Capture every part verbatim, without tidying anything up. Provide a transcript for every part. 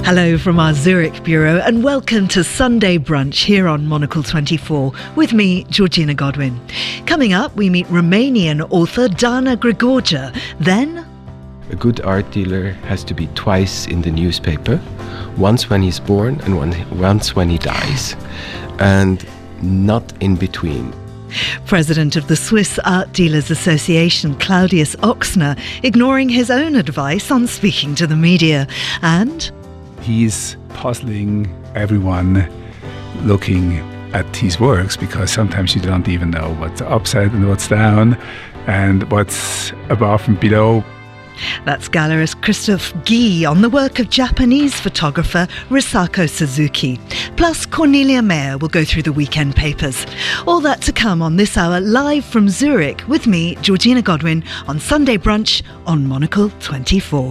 Hello from our Zurich bureau and welcome to Sunday Brunch here on Monocle twenty-four with me, Georgina Godwin. Coming up, we meet Romanian author Dana Grigorgia. Then... A good art dealer has to be twice in the newspaper, once when he's born and one, once when he dies, and not in between. President of the Swiss Art Dealers Association, Claudius Ochsner, ignoring his own advice on speaking to the media. And... he's puzzling everyone looking at his works, because sometimes you don't even know what's upside and what's down and what's above and below. That's gallerist Christophe Guy on the work of Japanese photographer Risako Suzuki. Plus, Cornelia Mayer will go through the weekend papers. All that to come on this hour, live from Zurich with me, Georgina Godwin, on Sunday Brunch on Monocle twenty-four.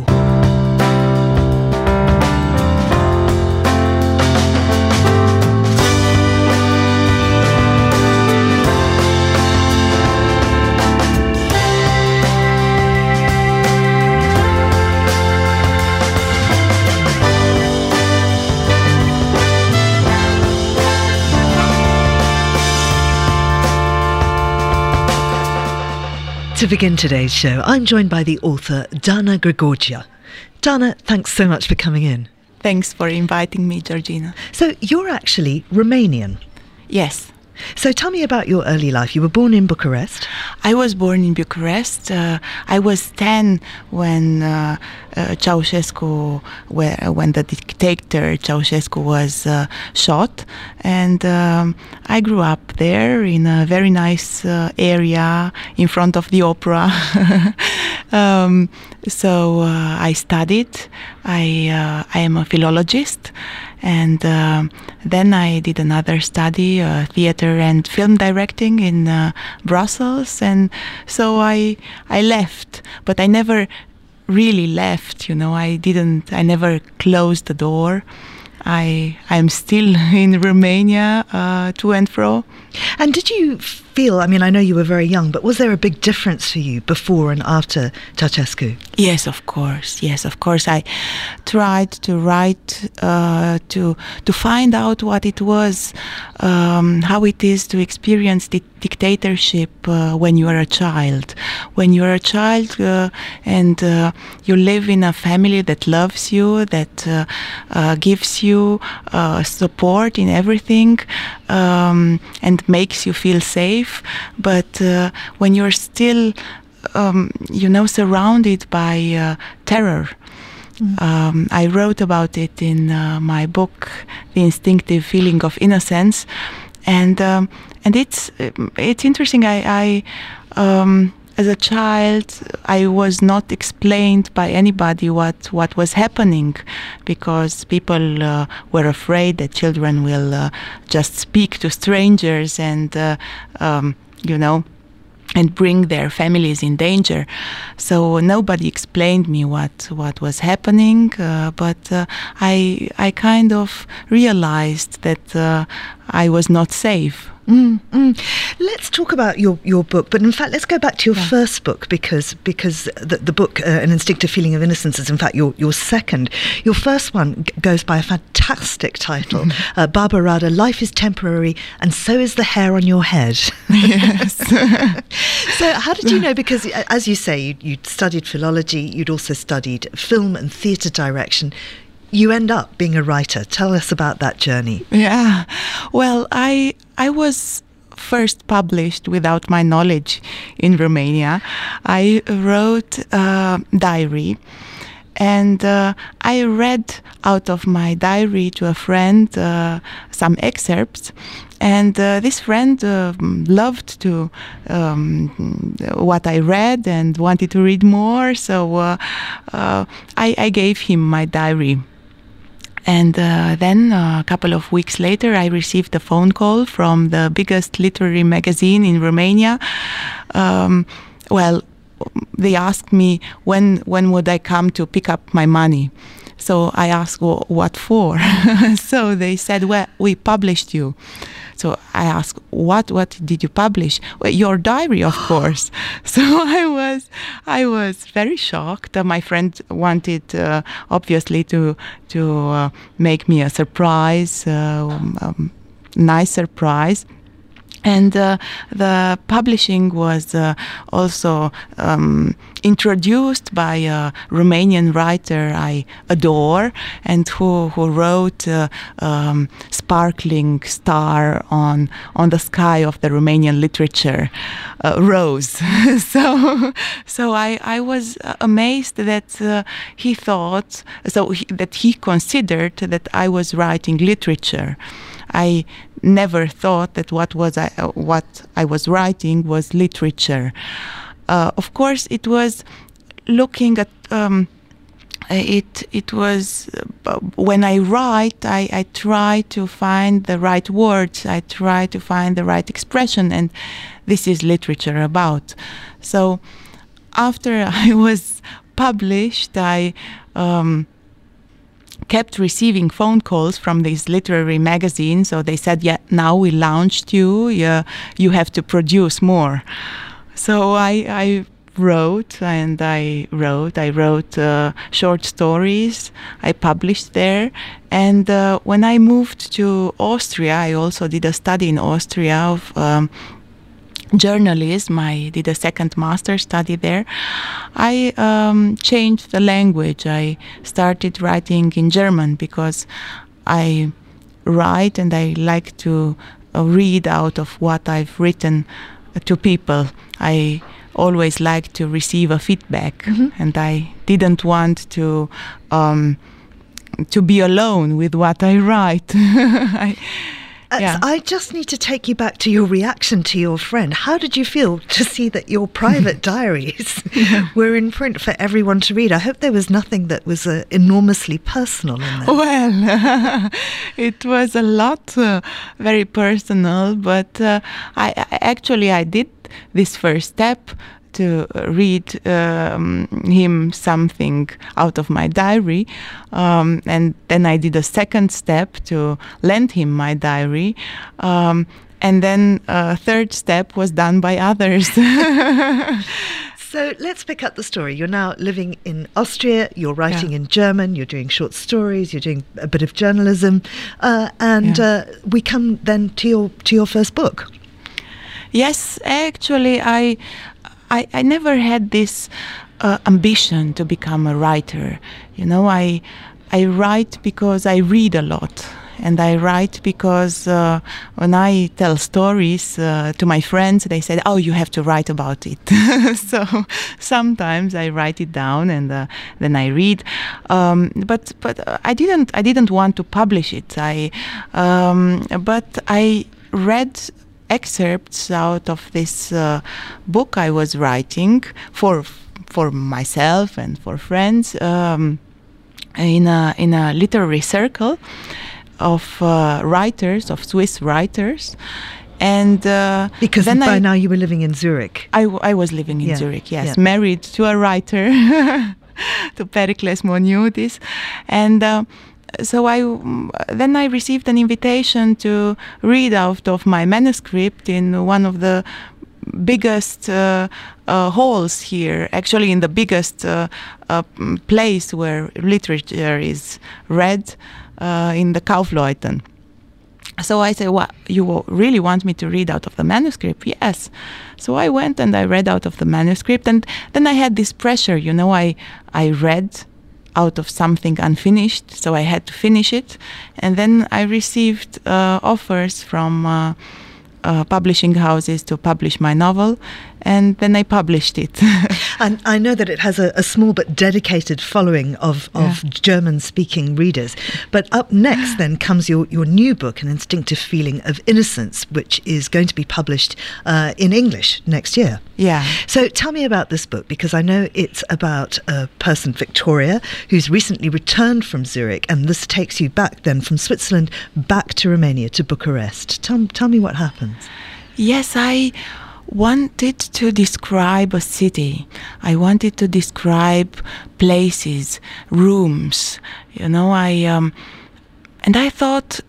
To begin today's show, I'm joined by the author Dana Grigorgia. Dana, thanks so much for coming in. Thanks for inviting me, Georgina. So you're actually Romanian? Yes. So tell me about your early life. You were born in Bucharest? I was born in Bucharest. Uh, I was ten when uh, uh, Ceausescu, where, when the dictator Ceausescu was uh, shot. And um, I grew up there in a very nice uh, area in front of the opera. um, so uh, I studied. I, uh, I am a philologist. And uh, then I did another study, uh, theater and film directing in uh, Brussels. And so I I left, but I never really left. You know, I didn't. I never closed the door. I I'm still in Romania, uh, to and fro. And did you feel? I mean, I know you were very young, but was there a big difference for you before and after Ceausescu? Yes, of course. Yes, of course. I tried to write uh, to to find out what it was, um, how it is to experience the dictatorship uh, when you are a child. When you are a child uh, and uh, you live in a family that loves you, that uh, uh, gives you uh, support in everything, um, and makes you feel safe. But uh, when you're still, um, you know, surrounded by uh, terror. Mm. Um, I wrote about it in uh, my book, The Instinctive Feeling of Innocence, and um, and it's it's interesting. I, I um, as a child, I was not explained by anybody what, what was happening, because people uh, were afraid that children will uh, just speak to strangers and, uh, um, you know, and bring their families in danger. So nobody explained me what what was happening, uh, but uh, I I kind of realized that uh, I was not safe. Mm, mm. Let's talk about your, your book, but in fact, let's go back to your yeah. first book, because because the, the book, uh, An Instinctive Feeling of Innocence, is in fact your, your second. Your first one g- goes by a fantastic title, mm-hmm. uh, Barbara, Life is Temporary and So is the Hair on Your Head. Yes. So how did you know, because as you say, you, you studied philology, you'd also studied film and theatre direction. You end up being a writer. Tell us about that journey. Yeah. Well, I I was first published without my knowledge in Romania. I wrote a diary, and uh, I read out of my diary to a friend uh, some excerpts. And uh, this friend uh, loved to um, what I read and wanted to read more. So uh, uh, I, I gave him my diary. And uh, then uh, a couple of weeks later, I received a phone call from the biggest literary magazine in Romania. Um, well, they asked me when when would I come to pick up my money. So I asked, well, what for? So they said, well, we published you. So I asked, what what did you publish? Well, your diary, of course. So I was I was very shocked. Uh, my friend wanted, uh, obviously, to to uh, make me a surprise, uh, um, nice surprise. And uh, the publishing was uh, also um, introduced by a Romanian writer I adore, and who who wrote uh, um, "Sparkling Star" on on the sky of the Romanian literature, uh, Rose. so so I I was amazed that uh, he thought so he, that he considered that I was writing literature. I never thought that what was I, uh, what I was writing was literature. Uh, of course, it was looking at um, it. It was uh, when I write, I, I try to find the right words. I try to find the right expression, and this is literature about. So, after I was published, I. Um, kept receiving phone calls from this literary magazine. So they said, yeah, now we launched you, yeah, you have to produce more. So I, I wrote and I wrote, I wrote uh, short stories, I published there. And uh, when I moved to Austria, I also did a study in Austria of um, journalism. I did a second master study there. I um, changed the language. I started writing in German because I write and I like to uh, read out of what I've written uh, to people. I always like to receive a feedback, mm-hmm. and I didn't want to um, to be alone with what I write. I, Uh, yeah. I just need to take you back to your reaction to your friend. How did you feel to see that your private diaries were in print for everyone to read? I hope there was nothing that was uh, enormously personal in there. Well, it was a lot, uh, very personal, but uh, I, I actually I did this first step to read um, him something out of my diary, um, and then I did a second step to lend him my diary, um, and then a third step was done by others. So let's pick up the story. You're now living in Austria, you're writing yeah. in German, you're doing short stories, you're doing a bit of journalism, uh, and yeah. uh, we come then to your to your first book. Yes, actually, I I, I never had this uh, ambition to become a writer. You know, I I write because I read a lot, and I write because uh, when I tell stories uh, to my friends, they say, "Oh, you have to write about it." So sometimes I write it down and uh, then I read. Um, but but I didn't I didn't want to publish it. I um, but I read excerpts out of this uh, book I was writing for for myself and for friends um, in a in a literary circle of uh, writers, of Swiss writers, and uh, because then by I, now you were living in Zurich. I, w- I was living in yeah. Zurich, yes, yeah. married to a writer, to Pericles Moniutis, and. Uh, So I then I received an invitation to read out of my manuscript in one of the biggest uh, uh, halls here, actually in the biggest uh, uh, place where literature is read, uh, in the Kaufleuten. So I said, "What, you really want me to read out of the manuscript?" Yes. So I went and I read out of the manuscript, and then I had this pressure, you know, I I read out of something unfinished, so I had to finish it. And then I received uh, offers from uh, uh, publishing houses to publish my novel, and then I published it. And I know that it has a, a small but dedicated following of, of yeah. German-speaking readers. But up next then comes your, your new book, An Instinctive Feeling of Innocence, which is going to be published uh, in English next year. Yeah. So tell me about this book, because I know it's about a person, Victoria, who's recently returned from Zurich, and this takes you back then from Switzerland back to Romania, to Bucharest. Tell, tell me what happens. Yes, I wanted to describe a city. I wanted to describe places, rooms. You know, I um, and I thought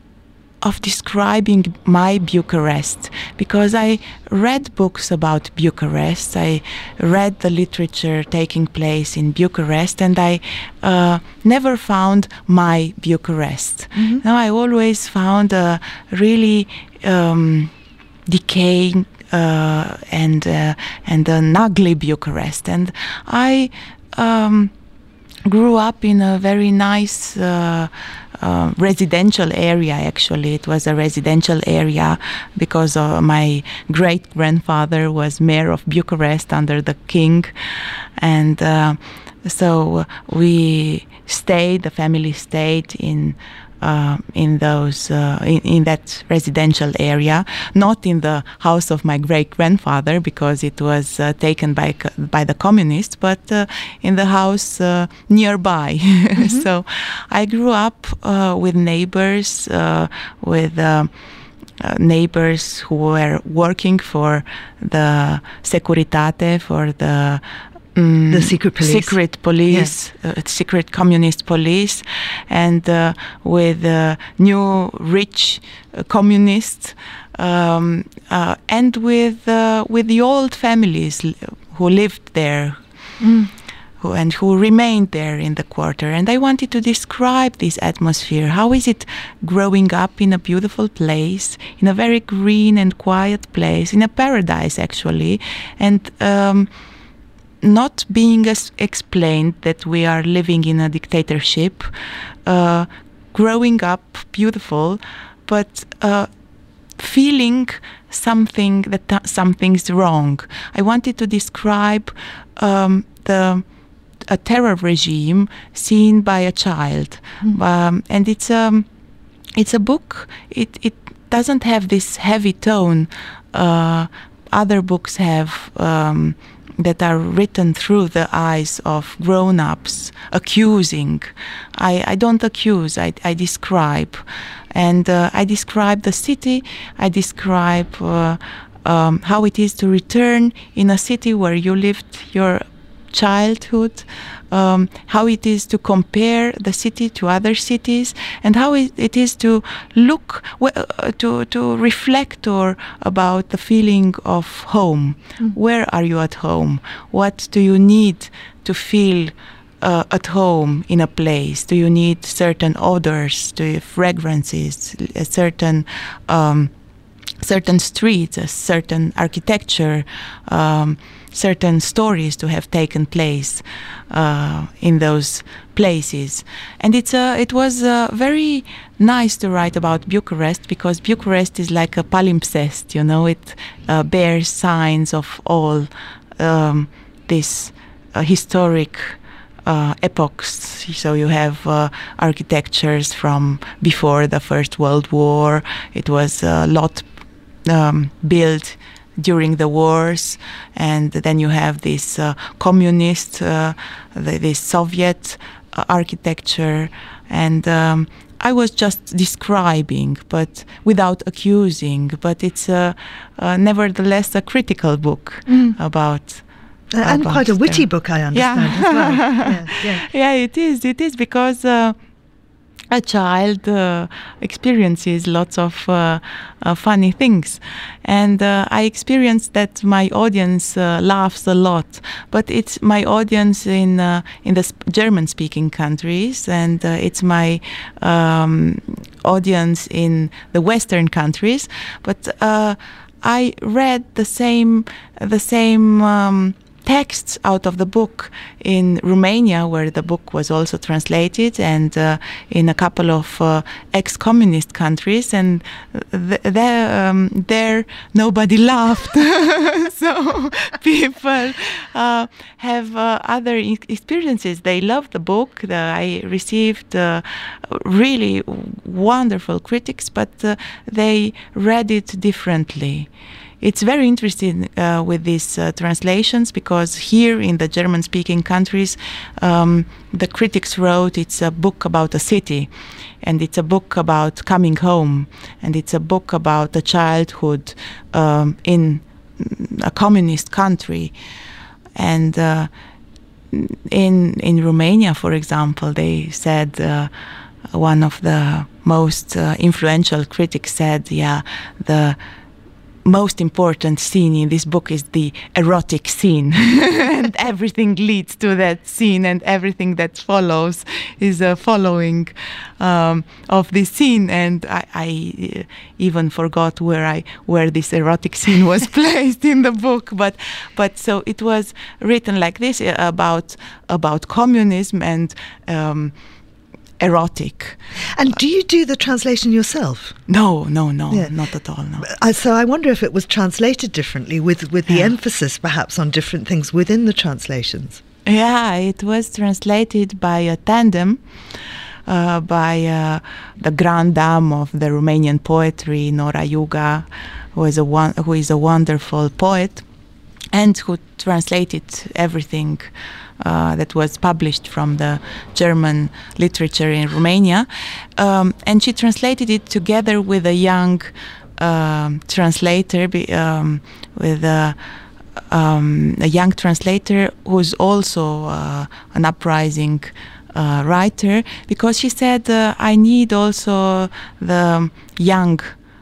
of describing my Bucharest, because I read books about Bucharest. I read the literature taking place in Bucharest, and I uh, never found my Bucharest. Mm-hmm. No, I always found a really um, decaying uh, and uh, and an ugly Bucharest. And I um, grew up in a very nice Uh, Uh, residential area. Actually, it was a residential area because uh, my great grandfather was mayor of Bucharest under the king, and uh, so we stayed. The family stayed in. Uh, in those uh, in, in that residential area, not in the house of my great grandfather because it was uh, taken by by the communists, but uh, in the house uh, nearby. Mm-hmm. So I grew up uh, with neighbors, uh, with uh, uh, neighbors who were working for the Securitate, for the Mm, the secret police, secret police, yeah. uh, secret communist police, and uh, with uh, new rich uh, communists, um, uh, and with uh, with the old families who lived there, mm. who, and who remained there in the quarter. And I wanted to describe this atmosphere. How is it growing up in a beautiful place, in a very green and quiet place, in a paradise actually, and um, not being as explained that we are living in a dictatorship, uh, growing up beautiful, but uh, feeling something that th- something's wrong. I wanted to describe um, the a terror regime seen by a child, mm. um, and it's um it's a book. It it doesn't have this heavy tone. Uh, other books have. Um, that are written through the eyes of grown-ups, accusing. I, I don't accuse, I, I describe. And uh, I describe the city, I describe uh, um, how it is to return in a city where you lived your childhood, um, how it is to compare the city to other cities, and how it, it is to look, uh, to to reflect or about the feeling of home. Mm. Where are you at home? What do you need to feel uh, at home in a place? Do you need certain odors, do you fragrances, a certain um, certain streets, a certain architecture, um, certain stories to have taken place uh, in those places. And it's a, it was uh, very nice to write about Bucharest, because Bucharest is like a palimpsest, you know, it uh, bears signs of all um, this uh, historic uh, epochs. So you have uh, architectures from before the First World War. It was a lot um, built during the wars, and then you have this uh, communist, uh, the, this Soviet uh, architecture, and um, I was just describing, but without accusing. But it's uh, uh, nevertheless a critical book mm. about. Uh, and about quite a witty the, book, I understand, yeah. as well. Yeah, yeah. yeah, it is. It is because uh, a child uh, experiences lots of uh, uh, funny things, and uh, I experienced that my audience uh, laughs a lot. But it's my audience in uh, in the sp- German-speaking countries, and uh, it's my um, audience in the Western countries. But uh, I read the same the same. Um, texts out of the book in Romania, where the book was also translated, and uh, in a couple of uh, ex-communist countries, and th- there, um, there nobody laughed. So people uh, have uh, other e- experiences. They love the book. The, I received uh, really wonderful critics, but uh, they read it differently. It's very interesting uh, with these uh, translations, because here in the German-speaking countries, um, the critics wrote it's a book about a city, and it's a book about coming home, and it's a book about a childhood um, in a communist country. And uh, in in Romania, for example, they said, uh, one of the most uh, influential critics said, yeah, the most important scene in this book is the erotic scene. And everything leads to that scene, and everything that follows is a following um, of this scene. And I, I even forgot where I where this erotic scene was placed in the book. But but so it was written like this, about about communism and um, erotic. And do you do the translation yourself? No, no, no, Yeah. not at all, no. Uh, so I wonder if it was translated differently, with, with the Yeah. emphasis perhaps on different things within the translations. Yeah, it was translated by a tandem, uh, by uh, the grand dame of the Romanian poetry, Nora Juga, who is a one, who is a wonderful poet, and who translated everything uh, that was published from the German literature in Romania. Um, and she translated it together with a young um, translator, be, um, with a, um, a young translator who's also uh, an uprising uh, writer, because she said, uh, I need also the young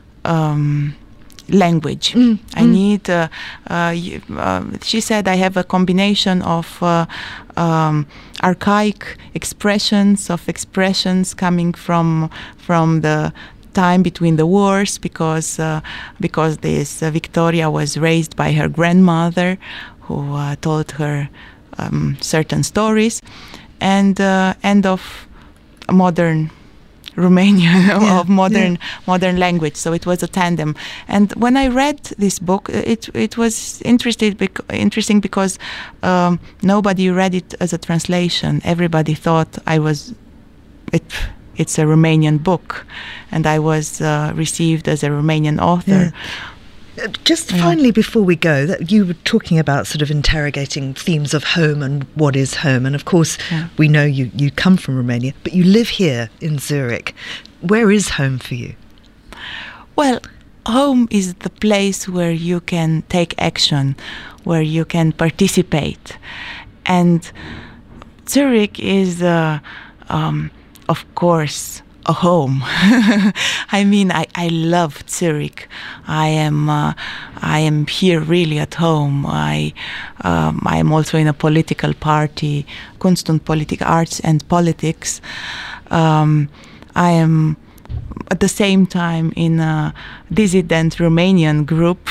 um, language. Mm, I mm. need, uh, uh, y- uh, she said, I have a combination of uh, um, archaic expressions, of expressions coming from from the time between the wars, because uh, because this uh, Victoria was raised by her grandmother, who uh, told her um, certain stories, and uh, and of modern Romania, Yeah, of modern yeah. modern language. So it was a tandem. And when I read this book, it it was interested bec- interesting because um, nobody read it as a translation. Everybody thought I was it. It's a Romanian book, and I was uh, received as a Romanian author. Yeah. Uh, Just Yeah. finally, before we go, that you were talking about sort of interrogating themes of home and what is home. And of course, Yeah. we know you, you come from Romania, but you live here in Zurich. Where is home for you? Well, home is the place where you can take action, where you can participate. And Zurich is, uh, um, of course, a home. I mean, I, I love Zurich. I am uh, I am here really at home. I um, I am also in a political party, Kunst und Politik, Arts and Politics. Um, I am at the same time in a dissident Romanian group,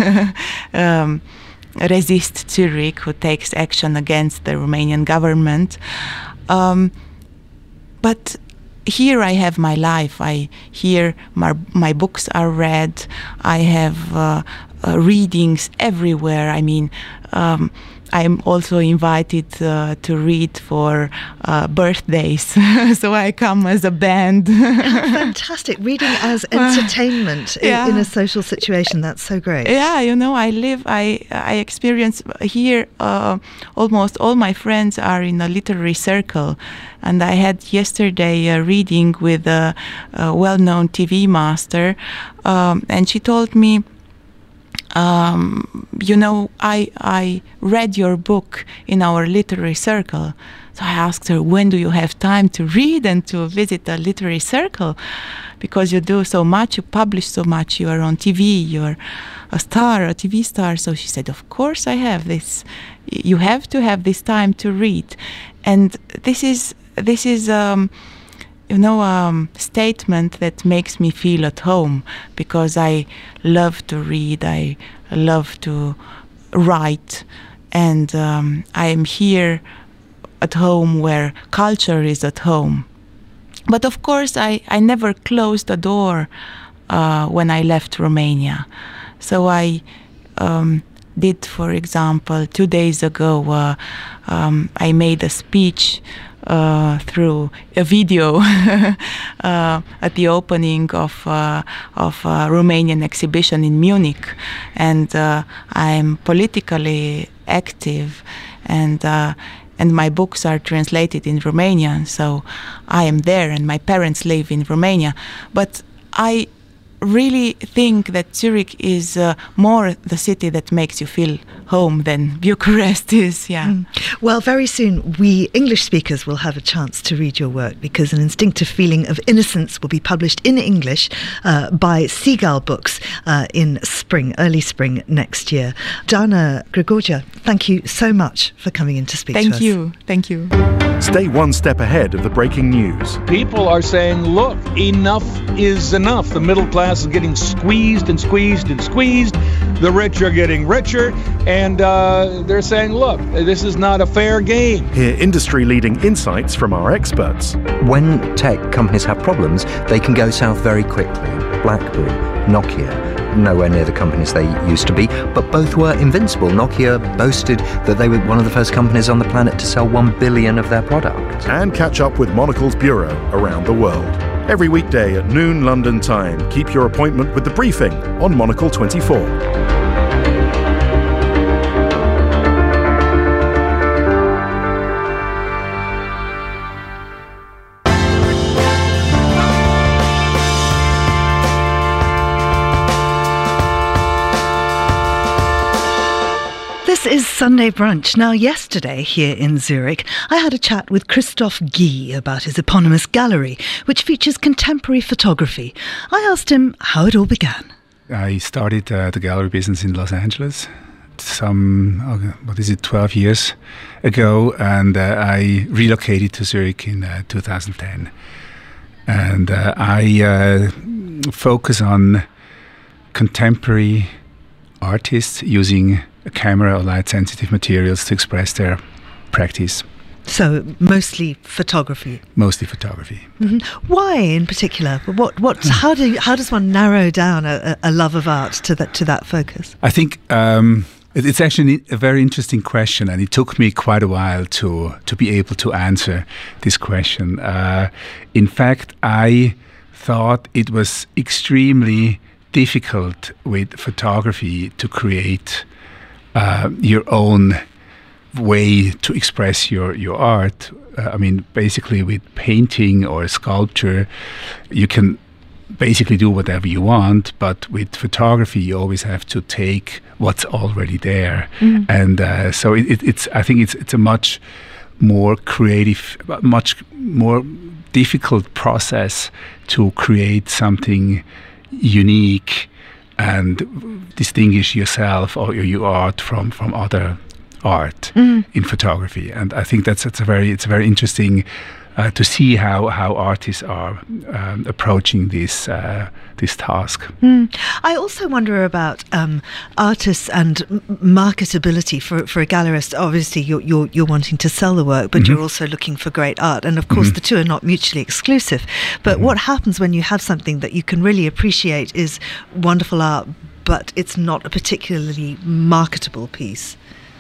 um, Resist Zurich, who takes action against the Romanian government. Um, but here I have my life. I here my my books are read. I have uh, uh, readings everywhere. I mean, um, I'm also invited uh, to read for uh, birthdays, so I come as a band. Fantastic. Reading as entertainment i- Yeah. in a social situation. That's so great. Yeah, you know, I live, I I experience here. Uh, almost all my friends are in a literary circle, and I had yesterday a reading with a, a well-known T V master, um, and she told me, um, you know, I I read your book in our literary circle. So I asked her, when do you have time to read and to visit a literary circle? Because you do so much, you publish so much, you are on T V, you're a star, a T V star. So she said, of course I have this. You have to have this time to read. And this is, this is um, you know, a um, statement that makes me feel at home, because I love to read, I love to write, and um, I am here at home where culture is at home. But of course, I, I never closed the door uh, when I left Romania. So I um, did, for example, two days ago, uh, um, I made a speech uh, through a video uh, at the opening of uh, of a Romanian exhibition in Munich, and uh, I'm politically active, and uh, and my books are translated in Romanian, so I am there, and my parents live in Romania. But I really think that Zurich is uh, more the city that makes you feel home than Bucharest is. Yeah. Mm. Well, very soon we English speakers will have a chance to read your work, because An Instinctive Feeling of Innocence will be published in English uh, by Seagull Books uh, in spring, early spring next year. Dana Grigorja, thank you so much for coming in to speak Thank to us. Thank you. Thank you. Stay one step ahead of the breaking news. People are saying, look, enough is enough. The middle class is getting squeezed and squeezed and squeezed. The rich are getting richer. And uh, they're saying, look, this is not a fair game. Hear industry-leading insights from our experts. When tech companies have problems, they can go south very quickly. BlackBerry, Nokia, nowhere near the companies they used to be, but both were invincible. Nokia boasted that they were one of the first companies on the planet to sell one billion of their product. And catch up with Monocle's bureau around the world. Every weekday at noon London time. Keep your appointment with The Briefing on Monocle twenty-four. This is Sunday Brunch. Now, yesterday here in Zurich, I had a chat with Christoph Guy about his eponymous gallery, which features contemporary photography. I asked him how it all began. I started uh, the gallery business in Los Angeles some, uh, what is it, twelve years ago, and uh, I relocated to Zurich in uh, two thousand ten. And uh, I uh, focus on contemporary artists using a camera or light-sensitive materials to express their practice. So mostly photography. Mostly photography. Mm-hmm. Why, in particular? What? What? How do? How does one narrow down a, a love of art to that to that focus? I think um, it, it's actually a very interesting question, and it took me quite a while to to be able to answer this question. Uh, in fact, I thought it was extremely difficult with photography to create Uh, your own way to express your, your art. Uh, I mean, basically with painting or sculpture, you can basically do whatever you want, but with photography, you always have to take what's already there. Mm. And uh, so it, it, it's, I think it's, it's a much more creative, much more difficult process to create something unique and distinguish yourself or your art from, from other art mm. in photography. And I think that's, that's a very it's very interesting uh, to see how, how artists are um, approaching this uh, this task. Mm. I also wonder about um, artists and m- marketability for for a gallerist. Obviously, you're you're, you're wanting to sell the work, but mm-hmm. you're also looking for great art, and of course, mm-hmm. the two are not mutually exclusive. But mm-hmm. what happens when you have something that you can really appreciate is wonderful art, but it's not a particularly marketable piece?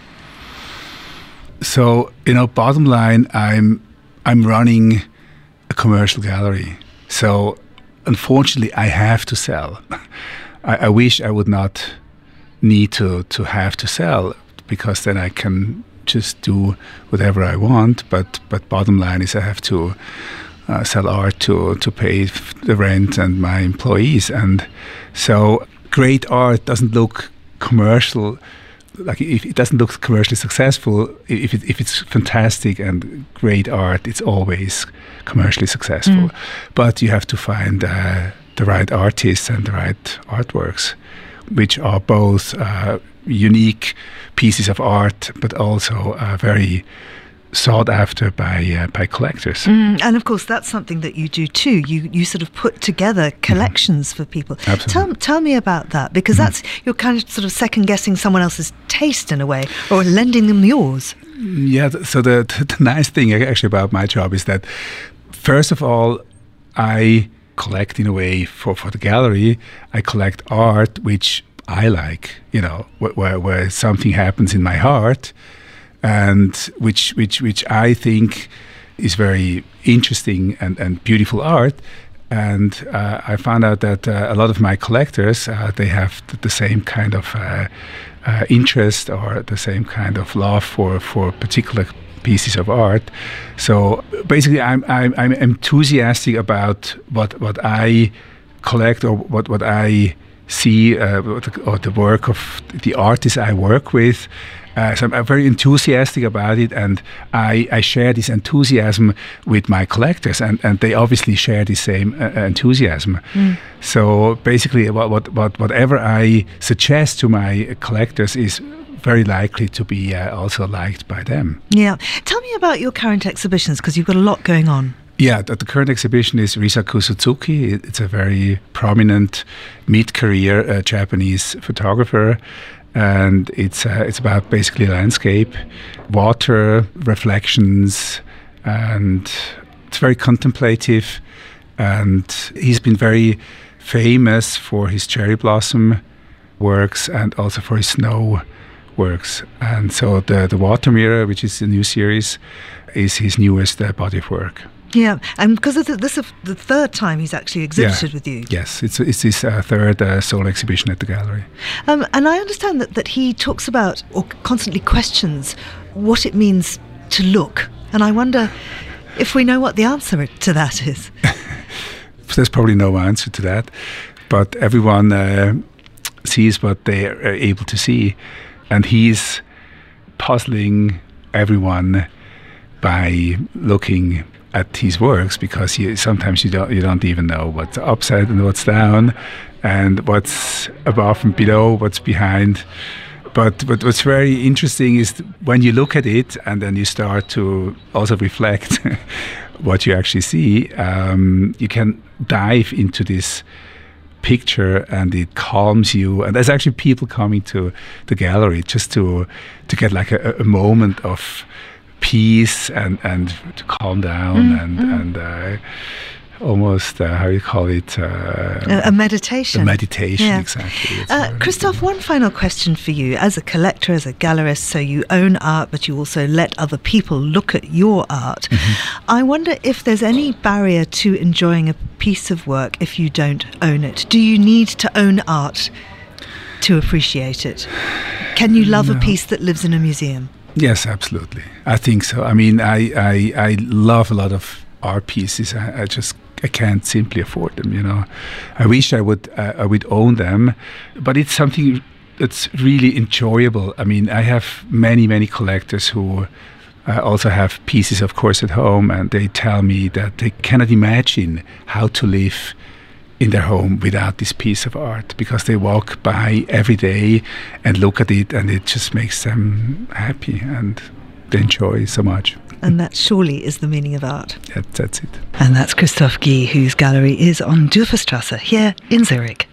So, you know, bottom line, I'm I'm running a commercial gallery. So, unfortunately, I have to sell. I, I wish I would not need to, to have to sell, because then I can just do whatever I want. But but bottom line is I have to uh, sell art to, to pay f- the rent and my employees. And so great art doesn't look commercial. Like if it doesn't look commercially successful, if it, if it's fantastic and great art, it's always commercially successful. Mm. But you have to find uh, the right artists and the right artworks, which are both uh, unique pieces of art, but also uh, very sought after by uh, by collectors. Mm, and of course, that's something that you do too. You you sort of put together collections mm. for people. Absolutely. Tell tell me about that, because mm. that's you're kind of sort of second guessing someone else's taste in a way, or lending them yours. Yeah. So the the nice thing actually about my job is that, first of all, I collect in a way for for the gallery. I collect art which I like. You know, where where something happens in my heart, and which which which I think is very interesting and, and beautiful art. And uh, I found out that uh, a lot of my collectors, uh, they have th- the same kind of uh, uh, interest or the same kind of love for, for particular pieces of art. So basically I'm, I'm, I'm enthusiastic about what, what I collect or what, what I see uh, or the work of the artists I work with. Uh, so I'm very enthusiastic about it, and I, I share this enthusiasm with my collectors, and, and they obviously share the same uh, enthusiasm. Mm. So basically, what, what, what whatever I suggest to my collectors is very likely to be uh, also liked by them. Yeah. Tell me about your current exhibitions, because you've got a lot going on. Yeah, the, the current exhibition is Risako Suzuki. It, it's a very prominent mid-career uh, Japanese photographer. And it's uh, it's about basically landscape, water, reflections, and it's very contemplative. And he's been very famous for his cherry blossom works and also for his snow works. And so the, the Water Mirror, which is the new series, is his newest uh, body of work. Yeah, and because this is the third time he's actually exhibited yeah. with you. Yes, it's it's his uh, third uh, solo exhibition at the gallery. Um, and I understand that, that he talks about or constantly questions what it means to look. And I wonder if we know what the answer to that is. There's probably no answer to that, but everyone uh, sees what they are able to see. And he's puzzling everyone by looking at his works, because you, sometimes you don't you don't even know what's upside and what's down, and what's above and below, what's behind. But, but what's very interesting is when you look at it and then you start to also reflect what you actually see, um, you can dive into this picture and it calms you. And there's actually people coming to the gallery just to to get like a, a moment of peace and, and to calm down mm, and mm. and uh, almost uh, how you call it uh, a, a meditation. A meditation, yeah. exactly. Uh, Christoph, one final question for you. As a collector, as a gallerist, so you own art, but you also let other people look at your art. Mm-hmm. I wonder if there's any barrier to enjoying a piece of work if you don't own it. Do you need to own art to appreciate it? Can you love no. a piece that lives in a museum? Yes, absolutely. I think so. I mean, I, I, I love a lot of art pieces. I, I just I can't simply afford them. You know, I wish I would uh, I would own them, but it's something that's really enjoyable. I mean, I have many many collectors who uh, also have pieces, of course, at home, and they tell me that they cannot imagine how to live in their home without this piece of art, because they walk by every day and look at it, and it just makes them happy and they enjoy so much. And that surely is the meaning of art. Yeah, that's it. And that's Christoph Guy, whose gallery is on Dürferstrasse here in Zurich.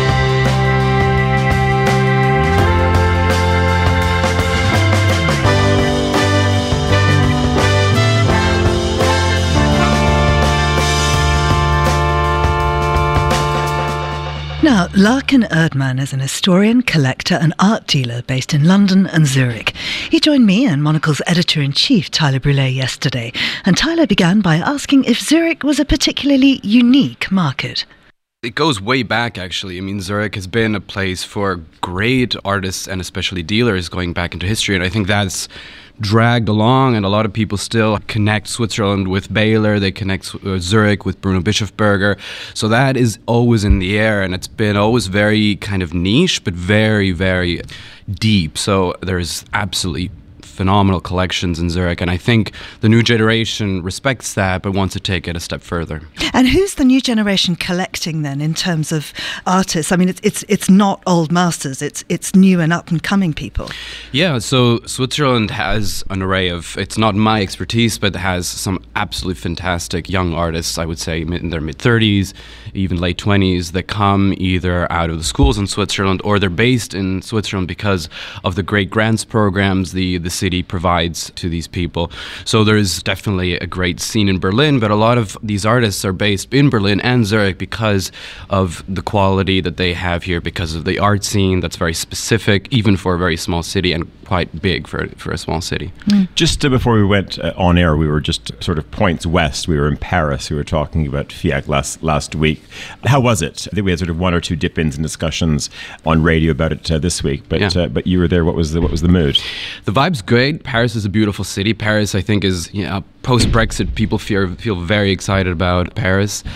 Now, Larkin Erdmann is an historian, collector and art dealer based in London and Zurich. He joined me and Monocle's editor-in-chief, Tyler Brûlé, yesterday. And Tyler began by asking if Zurich was a particularly unique market. It goes way back, actually. I mean, Zurich has been a place for great artists and especially dealers going back into history. And I think that's dragged along, and a lot of people still connect Switzerland with Baylor. They connect uh, Zurich with Bruno Bischofberger. So that is always in the air, and it's been always very kind of niche, but very, very deep. So there's absolutely phenomenal collections in Zurich, and I think the new generation respects that but wants to take it a step further. And who's the new generation collecting then in terms of artists? I mean, it's it's it's not old masters, it's it's new and up and coming people. Yeah, so Switzerland has an array of, it's not my expertise, but has some absolutely fantastic young artists, I would say in their mid-thirties, even late twenties, that come either out of the schools in Switzerland or they're based in Switzerland because of the great grants programs the, the city provides to these people. So there's definitely a great scene in Berlin, but a lot of these artists are based in Berlin and Zurich because of the quality that they have here, because of the art scene that's very specific, even for a very small city, and quite big for, for a small city. Mm. Just uh, before we went uh, on air, we were just sort of points west. We were in Paris. We were talking about F I A C last, last week. How was it? I think we had sort of one or two dip-ins and discussions on radio about it uh, this week, but yeah. uh, but you were there. What was the what was the mood? The vibe's great. Paris is a beautiful city. Paris, I think, is, you know, post-Brexit, people feel feel very excited about Paris.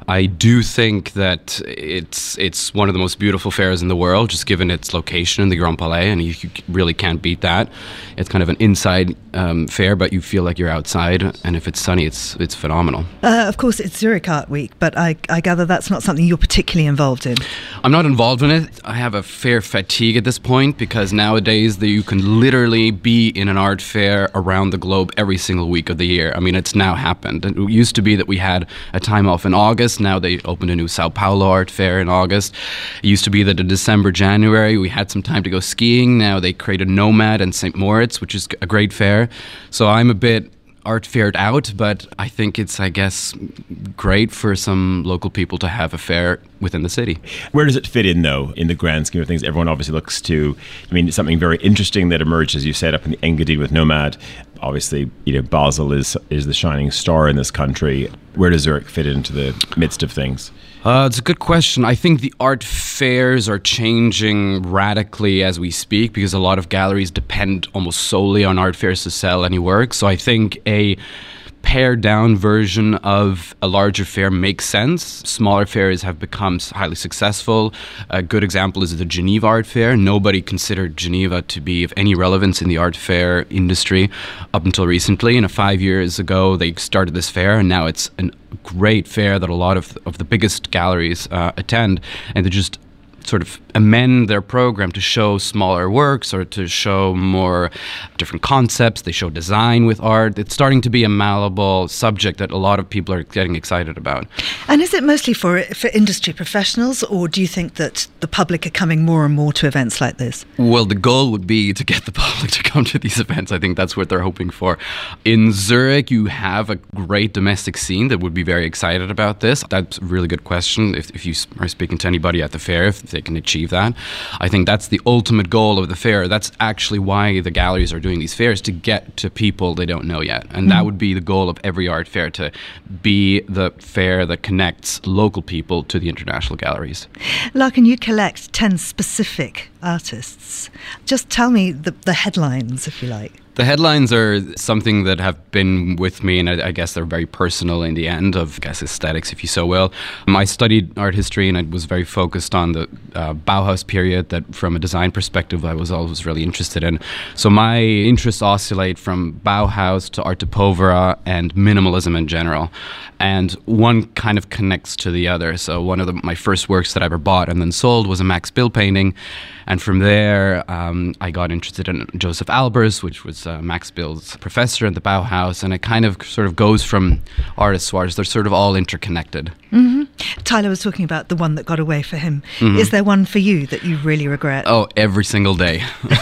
I do think that it's it's one of the most beautiful fairs in the world, just given its location in the Grand Palais, and you, you really can't beat that. It's kind of an inside um, fair, but you feel like you're outside, and if it's sunny, it's it's phenomenal. Uh, of course, it's Zurich Art Week, but I, I gather that's not something you're particularly involved in. I'm not involved in it. I have a fair fatigue at this point, because nowadays the, you can literally be in an art fair around the globe every single week of the year. I mean, it's now happened. It used to be that we had a time off in August. Now they opened a new Sao Paulo art fair in August. It used to be that in December, January, we had some time to go skiing. Now they created Nomad in Saint Moritz, which is a great fair. So I'm a bit art faired out, but I think it's, I guess, great for some local people to have a fair within the city. Where does it fit in, though, in the grand scheme of things? Everyone obviously looks to, I mean, something very interesting that emerged, as you said, up in the Engadine with Nomad. Obviously, you know, Basel is is the shining star in this country. Where does Zurich fit into the midst of things? Uh, it's a good question. I think the art fairs are changing radically as we speak, because a lot of galleries depend almost solely on art fairs to sell any work. So I think a pared down version of a larger fair makes sense. Smaller fairs have become highly successful. A good example is the Geneva Art Fair. Nobody considered Geneva to be of any relevance in the art fair industry up until recently. And five years ago, they started this fair, and now it's a great fair that a lot of, of the biggest galleries uh, attend. And they just sort of amend their program to show smaller works or to show more different concepts. They show design with art. It's starting to be a malleable subject that a lot of people are getting excited about. And is it mostly for for industry professionals, or do you think that the public are coming more and more to events like this? Well, the goal would be to get the public to come to these events. I think that's what they're hoping for. In Zurich, you have a great domestic scene that would be very excited about this. That's a really good question. If, if you are speaking to anybody at the fair, if they can achieve that. I think that's the ultimate goal of the fair. That's actually why the galleries are doing these fairs, to get to people they don't know yet. And mm. that would be the goal of every art fair, to be the fair that connects local people to the international galleries. Larkin, you collect ten specific artists. Just tell me the, the headlines, if you like. The headlines are something that have been with me, and I, I guess they're very personal in the end, of, I guess, aesthetics, if you so will. Um, I studied art history, and I was very focused on the uh, Bauhaus period that, from a design perspective, I was always really interested in. So my interests oscillate from Bauhaus to Arte Povera and minimalism in general. And one kind of connects to the other. So one of the, my first works that I ever bought and then sold was a Max Bill painting. And from there, um, I got interested in Joseph Albers, which was uh, Max Bill's professor at the Bauhaus. And it kind of sort of goes from artist to artist. They're sort of all interconnected. Mm-hmm. Tyler was talking about the one that got away for him. Mm-hmm. Is there one for you that you really regret? Oh, every single day.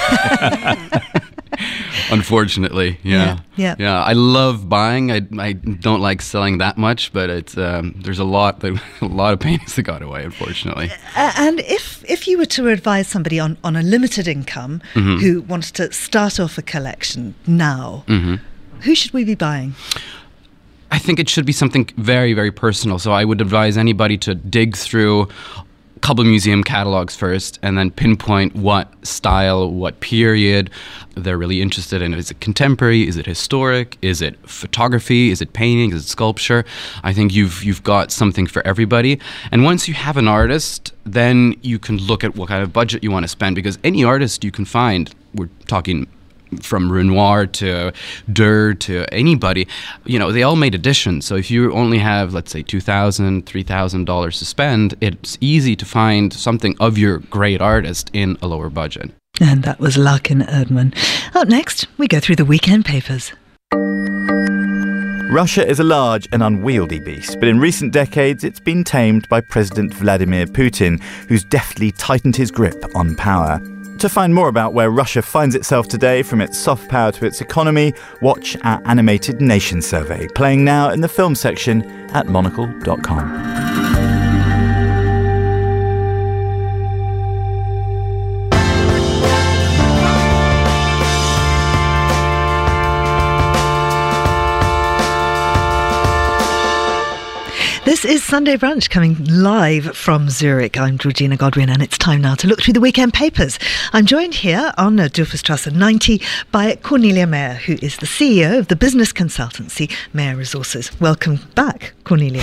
Unfortunately, yeah. yeah, yeah, yeah. I love buying. I, I don't like selling that much, but it's um, there's a lot that, a lot of paintings that got away, unfortunately. Uh, and if if you were to advise somebody on, on a limited income mm-hmm. who wanted to start off a collection now, mm-hmm. who should we be buying? I think it should be something very, very personal. So I would advise anybody to dig through couple museum catalogs first, and then pinpoint what style, what period they're really interested in. Is it contemporary? Is it historic? Is it photography? Is it painting? Is it sculpture? I think you've you've got something for everybody. And once you have an artist, then you can look at what kind of budget you want to spend, because any artist you can find, we're talking from Renoir to Durr to anybody, you know, they all made editions. So if you only have, let's say, two thousand dollars, three thousand dollars to spend, it's easy to find something of your great artist in a lower budget. And that was Larkin Erdmann. Up next, we go through the weekend papers. Russia is a large and unwieldy beast, but in recent decades it's been tamed by President Vladimir Putin, who's deftly tightened his grip on power. To find more about where Russia finds itself today, from its soft power to its economy, watch our animated nation survey, playing now in the film section at monocle dot com. This is Sunday Brunch, coming live from Zurich. I'm Georgina Godwin, and it's time now to look through the weekend papers. I'm joined here on Dufferstrasse ninety by Cornelia Mayer, who is the C E O of the business consultancy Mayer Resources. Welcome back, Cornelia.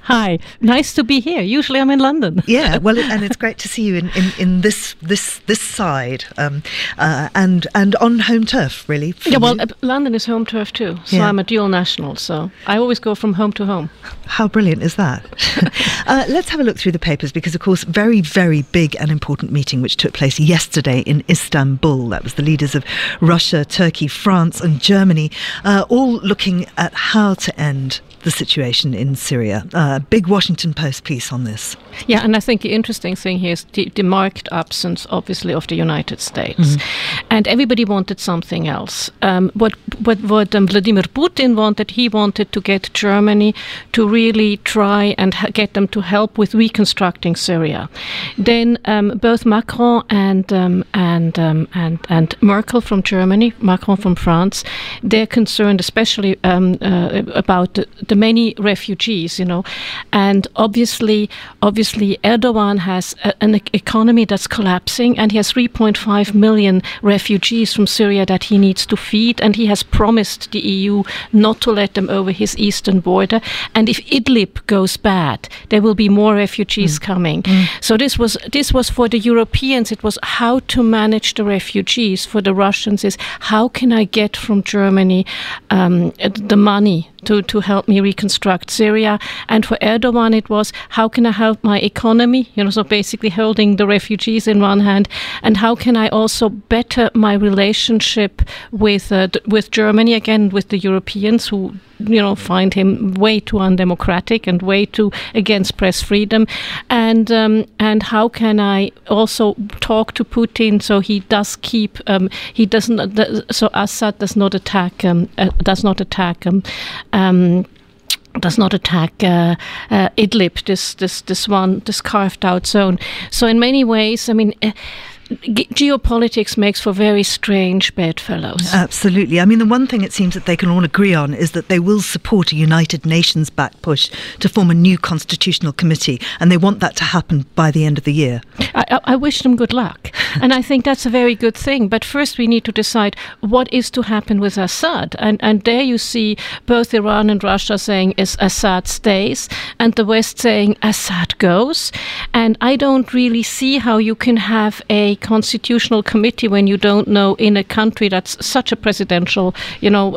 Hi, nice to be here. Usually I'm in London. Yeah, well, and it's great to see you in, in, in this this this side, um, uh, and and on home turf, really. Yeah, well, uh, London is home turf too, so yeah. I'm a dual national, so I always go from home to home. How brilliant is that? uh, let's have a look through the papers, because, of course, very, very big and important meeting which took place yesterday in Istanbul. That was the leaders of Russia, Turkey, France and Germany, uh, all looking at how to end the situation in Syria. Uh, big Washington Post piece on this. Yeah, and I think the interesting thing here is the, the marked absence, obviously, of the United States. Mm-hmm. And everybody wanted something else. Um, what what, what um, Vladimir Putin wanted, he wanted to get Germany to really try and ha- get them to help with reconstructing Syria. Then um, both Macron and um, and um, and and Merkel from Germany, Macron from France, they're concerned, especially um, uh, about the, the many refugees, you know, and obviously, obviously Erdogan has a, an e- economy that's collapsing, and he has three point five million refugees from Syria that he needs to feed, and he has promised the E U not to let them over his eastern border. And if Idlib goes bad, there will be more refugees mm. coming. Mm. So this was this was for the Europeans. It was how to manage the refugees. For the Russians, is how can I get from Germany um, the money to, to help me reconstruct Syria. And for Erdogan, it was how can I help my economy, you know, so basically holding the refugees in one hand, and how can I also better my relationship with uh, d- with Germany, again, with the Europeans who, you know, find him way too undemocratic and way too against press freedom, and um, and how can I also talk to Putin so he does keep um, he doesn't th- so Assad does not attack um, uh, does not attack um, um, does not attack uh, uh, Idlib, this this this one this carved out zone. So in many ways, I mean. Uh, Ge- geopolitics makes for very strange bedfellows. Absolutely. I mean, the one thing it seems that they can all agree on is that they will support a United Nations back push to form a new constitutional committee, and they want that to happen by the end of the year. I, I, I wish them good luck, and I think that's a very good thing. But first, we need to decide what is to happen with Assad, and and there you see both Iran and Russia saying is Assad stays, and the West saying Assad goes. And I don't really see how you can have a constitutional committee when you don't know, in a country that's such a presidential, you know,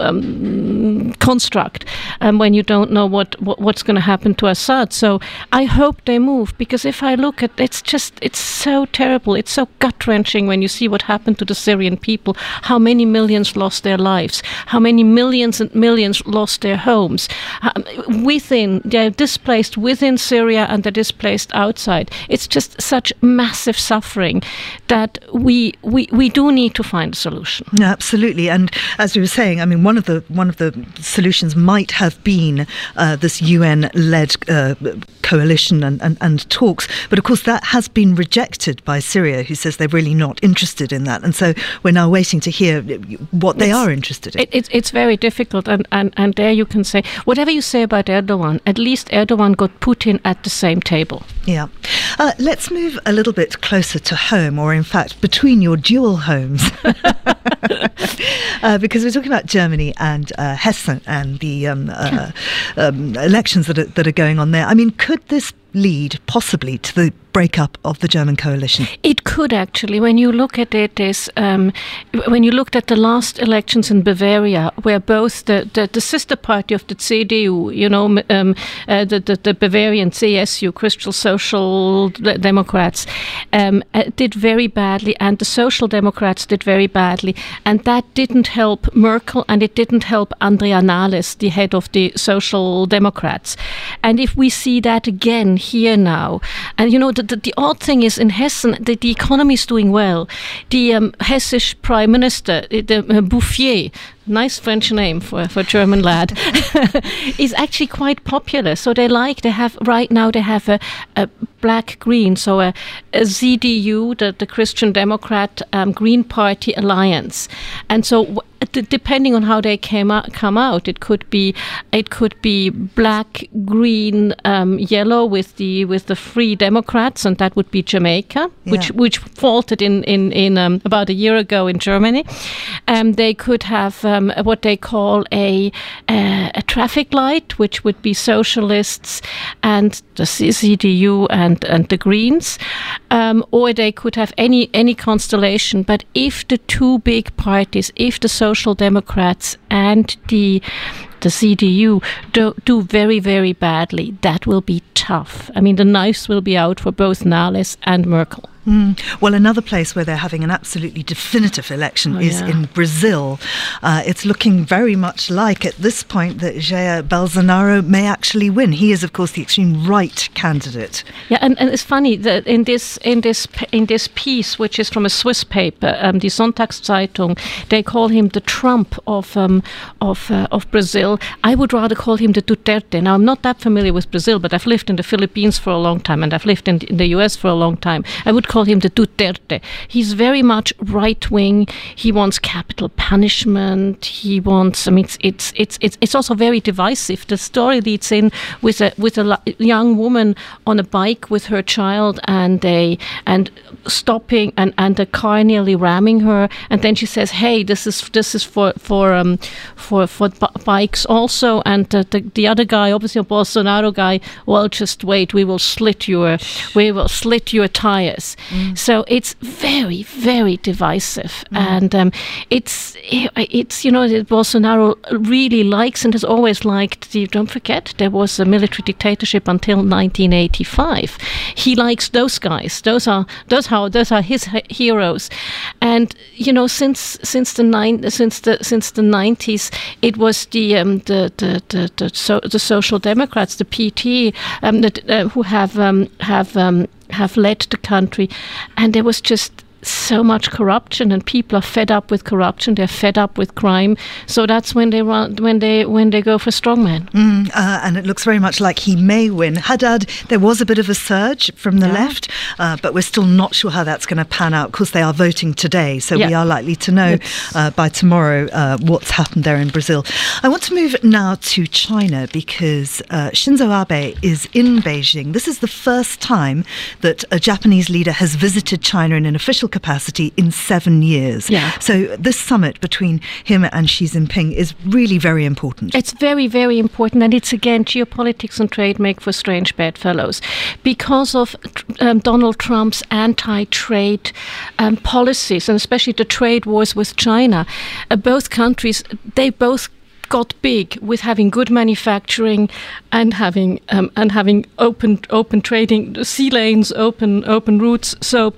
um, construct, and um, when you don't know what, what what's going to happen to Assad. So I hope they move, because if I look at it's just it's so terrible, it's so gut wrenching when you see what happened to the Syrian people, how many millions lost their lives, how many millions and millions lost their homes um, within they're displaced within Syria and they're displaced outside. It's just such massive suffering that we, we we do need to find a solution. Absolutely, and as we were saying, I mean, one of the one of the solutions might have been uh, this U N-led uh, coalition and, and, and talks, but of course that has been rejected by Syria, who says they're really not interested in that, and so we're now waiting to hear what they it's, are interested in. It, it's it's very difficult, and, and, and there you can say whatever you say about Erdogan, at least Erdogan got Putin at the same table. Yeah. Uh, let's move a little bit closer to home, or in fact between your dual homes, uh, because we're talking about Germany and uh, Hessen and the um, uh, um, elections that are, that are going on there. I mean, could this lead possibly to the breakup of the German coalition? It could actually. When you look at it, is um, when you looked at the last elections in Bavaria, where both the, the, the sister party of the C D U, you know, um, uh, the, the the Bavarian C S U, Christian Social Democrats, um, uh, did very badly, and the Social Democrats did very badly, and that didn't help Merkel, and it didn't help Andrea Nahles, the head of the Social Democrats. And if we see that again here now, and you know, the, the, the odd thing is in Hessen, the, the economy is doing well. The um, Hessisch Prime Minister, the uh, Bouffier, nice French name for for German lad, is actually quite popular. So they like, they have, right now they have a, a black-green, so a, a Z D U, the, the Christian Democrat um, Green Party Alliance. And so w- d- depending on how they came out, come out, it could be it could be black, green, um, yellow with the with the Free Democrats, and that would be Jamaica, Yeah. which which faltered in in in um, about a year ago in Germany. Um, they could have um, what they call a, a a traffic light, which would be socialists and the C D U and and the Greens, um, or they could have any any constellation. But if the two big parties, if the Social Democrats and the the C D U do, do very, very badly, that will be tough. I mean, the knives will be out for both Nahles and Merkel. Mm. Well, another place where they're having an absolutely definitive election Oh, is yeah. in Brazil. Uh, it's looking very much like, at this point, that Jair Bolsonaro may actually win. He is, of course, the extreme right candidate. Yeah, and, and it's funny that in this in this in this piece, which is from a Swiss paper, um, die Sonntagszeitung, they call him the Trump of um, of uh, of Brazil. I would rather call him the Duterte. Now, I'm not that familiar with Brazil, but I've lived in the Philippines for a long time, and I've lived in, in the U S for a long time. I would call him the Duterte. He's very much right wing. He wants capital punishment. He wants. I mean, it's it's it's it's, it's also very divisive. The story leads in with a with a lo- young woman on a bike with her child, and they and stopping and and the car nearly ramming her, and then she says, "Hey, this is this is for for um for for b- bikes also." And uh, the the other guy, obviously a Bolsonaro guy, well, just wait, we will slit your we will slit your tires. Mm. So it's very, very divisive, mm. and um, it's it's you know Bolsonaro really likes and has always liked. The, don't forget, there was a military dictatorship until nineteen eighty-five. He likes those guys. Those are those how those are his he- heroes, and you know since since the nine since the since the nineties, it was the um, the the the the, so, the Social Democrats, the P T, um, that uh, who have um, have. Um, have led the country, and there was just so much corruption, and people are fed up with corruption. They're fed up with crime. So that's when they run, when they when they go for strongman. Mm, uh, and it looks very much like he may win. Haddad, there was a bit of a surge from the Yeah. left, uh, but we're still not sure how that's going to pan out. Of course, they are voting today, so Yeah. we are likely to know uh, by tomorrow uh, what's happened there in Brazil. I want to move now to China because uh, Shinzo Abe is in Beijing. This is the first time that a Japanese leader has visited China in an official capacity in seven years. Yeah. So this summit between him and Xi Jinping is really very important. It's very, very important, and it's again geopolitics and trade make for strange bedfellows because of um, Donald Trump's anti-trade um, policies, and especially the trade wars with China. Uh, both countries, they both got big with having good manufacturing and having um, and having open open trading, sea lanes, open open routes. So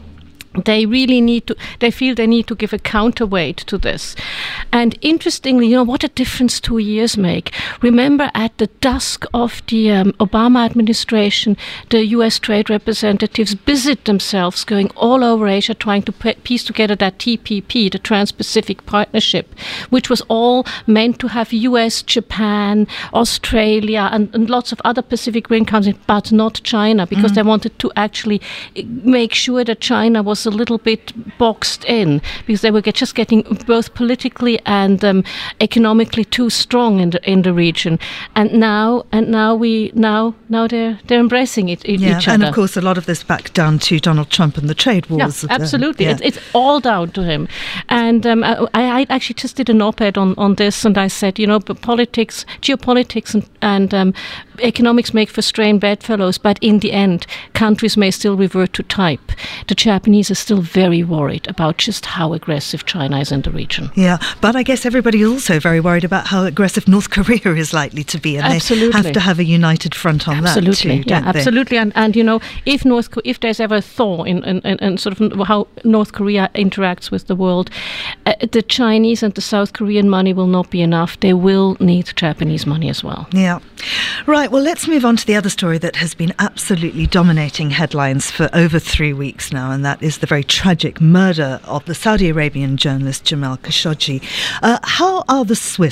they really need to, they feel they need to give a counterweight to this. And interestingly, you know, what a difference two years make. Remember at the dusk of the um, Obama administration, the U S trade representatives busied themselves going all over Asia trying to pe- piece together that T P P, the Trans-Pacific Partnership, which was all meant to have U S, Japan, Australia, and, and lots of other Pacific Rim countries, but not China, because mm. they wanted to actually make sure that China was a little bit boxed in, because they were get, just getting both politically and um, economically too strong in the in the region. And now, and now we now now they're they're embracing it e- yeah, each other. and of course, a lot of this back down to Donald Trump and the trade wars. Yeah, absolutely, Uh, yeah. it's, it's all down to him. And um, I, I actually just did an op-ed on, on this, and I said, you know, but politics, geopolitics, and, and um, economics make for strained bedfellows, but in the end, countries may still revert to type. The Japanese are still very worried about just how aggressive China is in the region. Yeah, but I guess everybody is also very worried about how aggressive North Korea is likely to be, and Absolutely. they have to have a united front on absolutely. that too, yeah, don't they? absolutely. And and you know, if North Co- if there's ever a thaw in, in, in, in sort of how North Korea interacts with the world, uh, the Chinese and the South Korean money will not be enough. They will need Japanese money as well. Yeah. Right, well, let's move on to the other story that has been absolutely dominating headlines for over three weeks now, and that is the very tragic murder of the Saudi Arabian journalist Jamal Khashoggi. Uh, how are the Swiss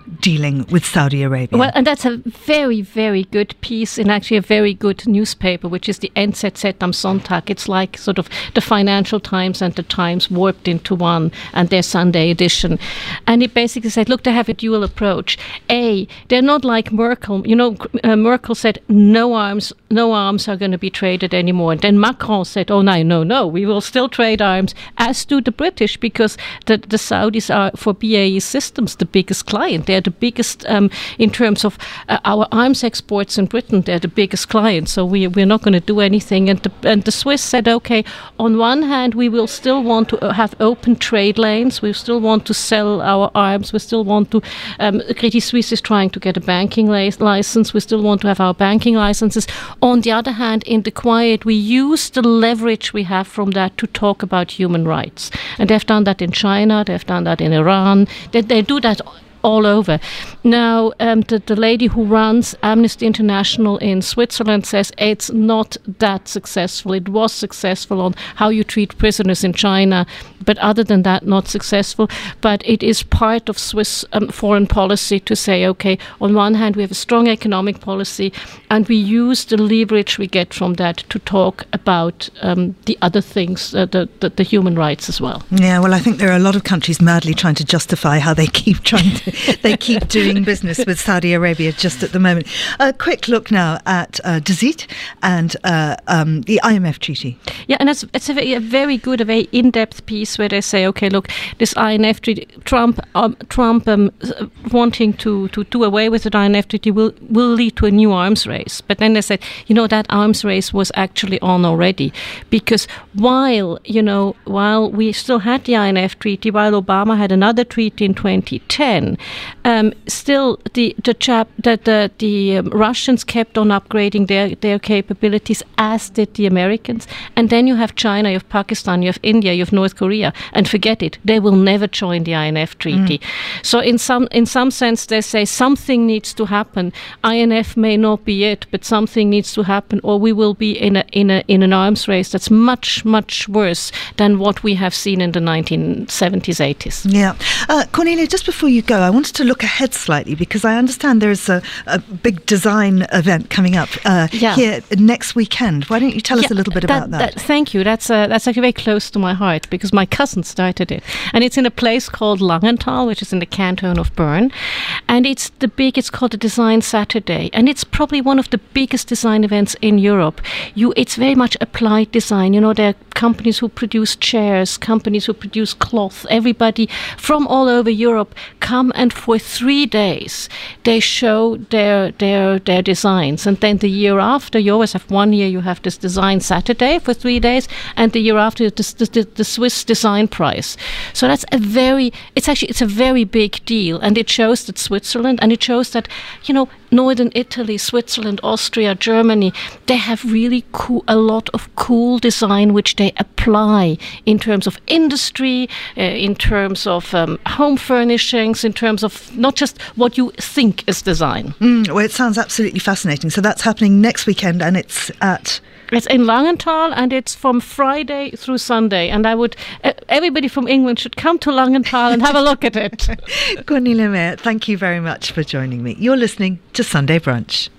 dealing with Saudi Arabia. Well, and that's a very, very good piece in actually a very good newspaper, which is the N Z Z am Sonntag. It's like sort of the Financial Times and the Times warped into one, and their Sunday edition. And it basically said, look, they have a dual approach. A, they're not like Merkel. You know, uh, Merkel said no arms, no arms are going to be traded anymore. And then Macron said, oh, no, no, no, we will still trade arms, as do the British, because the, the Saudis are, for B A E Systems, the biggest client. They're the biggest, um, in terms of uh, our arms exports in Britain, they're the biggest client. So we, we're not going to do anything. And the, and the Swiss said, okay, on one hand, we will still want to have open trade lanes. We still want to sell our arms. We still want to, um, Credit Suisse is trying to get a banking li- license. We still want to have our banking licenses. On the other hand, in the quiet, we use the leverage we have from that to talk about human rights. And they've done that in China. They've done that in Iran. They, they do that all over. Now, um, the, the lady who runs Amnesty International in Switzerland says it's not that successful. It was successful on how you treat prisoners in China, but other than that, not successful. But it is part of Swiss um, foreign policy to say, okay, on one hand, we have a strong economic policy, and we use the leverage we get from that to talk about um, the other things, uh, the, the, the human rights as well. Yeah, well, I think there are a lot of countries madly trying to justify how they keep trying to they keep doing business with Saudi Arabia just at the moment. A quick look now at uh, Dezit and uh, um, the I M F treaty. Yeah, and it's, it's a, very, a very good, a very in-depth piece where they say, okay, look, this I M F treaty, Trump, um, Trump um, wanting to, to do away with the I M F treaty will, will lead to a new arms race. But then they said, you know, that arms race was actually on already, because while, you know, while we still had the I M F treaty, while Obama had another treaty in twenty ten, Um, still, the the, chap, the, the, the um, Russians kept on upgrading their, their capabilities, as did the Americans. And then you have China, you have Pakistan, you have India, you have North Korea. And forget it, they will never join the I N F treaty. Mm. So in some in some sense, they say something needs to happen. I N F may not be it, but something needs to happen, or we will be in a in a in an arms race that's much, much worse than what we have seen in the nineteen seventies, eighties. Yeah. Uh, Cornelia, just before you go, I wanted to look ahead slightly, because I understand there's a, a big design event coming up uh, yeah. here next weekend. Why don't you tell yeah, us a little bit that, about that? that? Thank you. That's uh, that's actually very close to my heart, because my cousin started it, and it's in a place called Langenthal, which is in the canton of Bern, and it's the big. It's called the Design Saturday, and it's probably one of the biggest design events in Europe. You, it's very much applied design. You know, there are companies who produce chairs, companies who produce cloth. Everybody from all over Europe come, and for three days they show their their their designs. And then the year after, you always have one year you have this Design Saturday for three days, and the year after the, the, the Swiss Design Prize. So that's a very, it's actually, it's a very big deal, and it shows that Switzerland, and it shows that, you know, Northern Italy, Switzerland, Austria, Germany, they have really cool, a lot of cool design which they apply in terms of industry, uh, in terms of um, home furnishings, in terms of not just what you think is design. Mm, well, it sounds absolutely fascinating. So that's happening next weekend, and it's at... It's in Langenthal, and it's from Friday through Sunday. And I would, uh, everybody from England should come to Langenthal and have a look at it. Cornelia Meyer, thank you very much for joining me. You're listening to Sunday Brunch.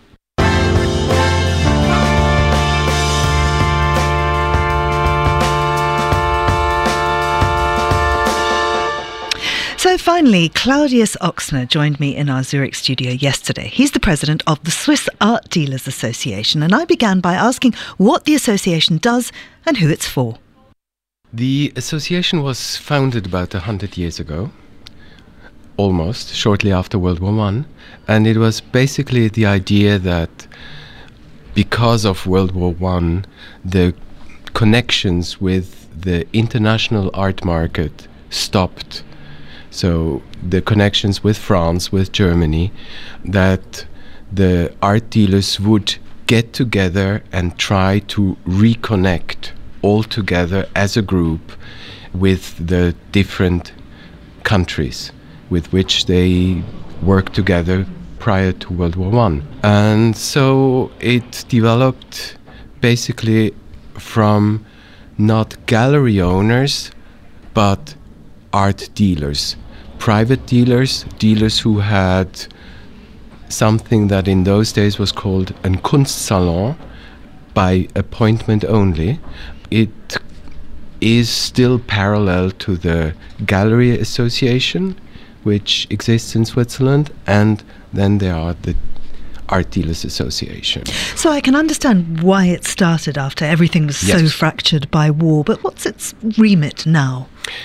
So finally, Claudius Ochsner joined me in our Zurich studio yesterday. He's the president of the Swiss Art Dealers Association, and I began by asking what the association does and who it's for. The association was founded about one hundred years ago, almost, shortly after World War One, and it was basically the idea that because of World War One, the connections with the international art market stopped. So the connections with France, with Germany, that the art dealers would get together and try to reconnect all together as a group with the different countries with which they worked together prior to World War One. And so it developed basically from not gallery owners, but art dealers, private dealers, dealers who had something that in those days was called ein Kunstsalon, by appointment only. It is still parallel to the Gallery Association, which exists in Switzerland, and then there are the Art Dealers Association. So I can understand why it started after everything was Yes. so fractured by war, but what's its remit now?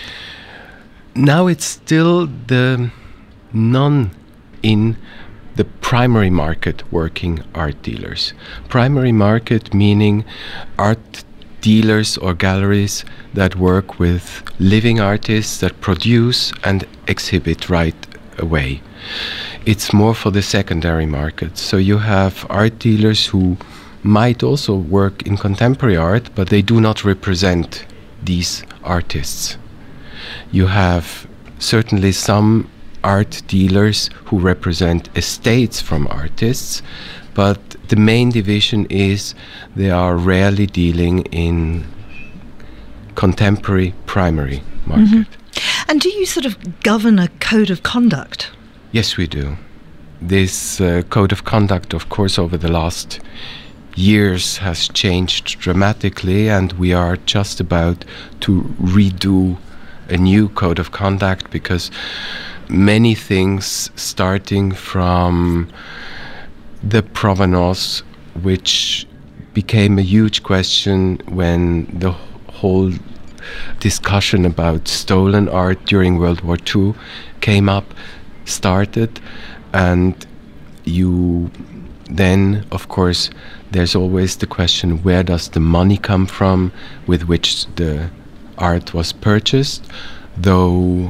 Now it's still the non in the primary market working art dealers. Primary market meaning art dealers or galleries that work with living artists that produce and exhibit right away. It's more for the secondary market. So you have art dealers who might also work in contemporary art, but they do not represent these artists. You have certainly some art dealers who represent estates from artists, but the main division is they are rarely dealing in contemporary primary market. Mm-hmm. And do you sort of govern a code of conduct? Yes, we do. This uh, code of conduct, of course, over the last years has changed dramatically, and we are just about to redo a new code of conduct, because many things, starting from the provenance, which became a huge question when the whole discussion about stolen art during World War Two came up, started, and you then, of course, there's always the question, where does the money come from with which the art was purchased? Though